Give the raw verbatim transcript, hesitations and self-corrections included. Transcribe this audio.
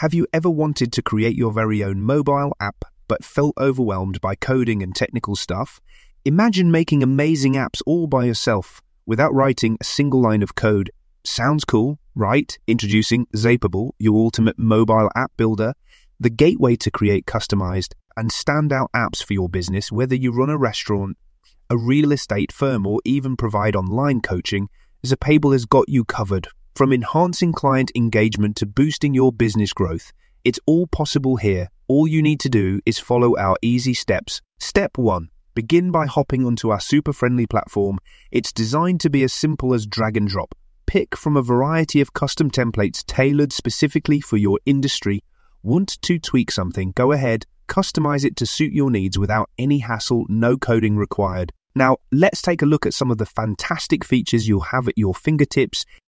Have you ever wanted to create your very own mobile app but felt overwhelmed by coding and technical stuff? Imagine making amazing apps all by yourself without writing a single line of code. Sounds cool, right? Introducing Zapable, your ultimate mobile app builder, the gateway to create customized and standout apps for your business, whether you run a restaurant, a real estate firm, or even provide online coaching. Zapable has got you covered. From enhancing client engagement to boosting your business growth, it's all possible here. All you need to do is follow our easy steps. Step one. Begin by hopping onto our super friendly platform. It's designed to be as simple as drag and drop. Pick from a variety of custom templates tailored specifically for your industry. Want to tweak something? Go ahead, customize it to suit your needs without any hassle, no coding required. Now, let's take a look at some of the fantastic features you'll have at your fingertips.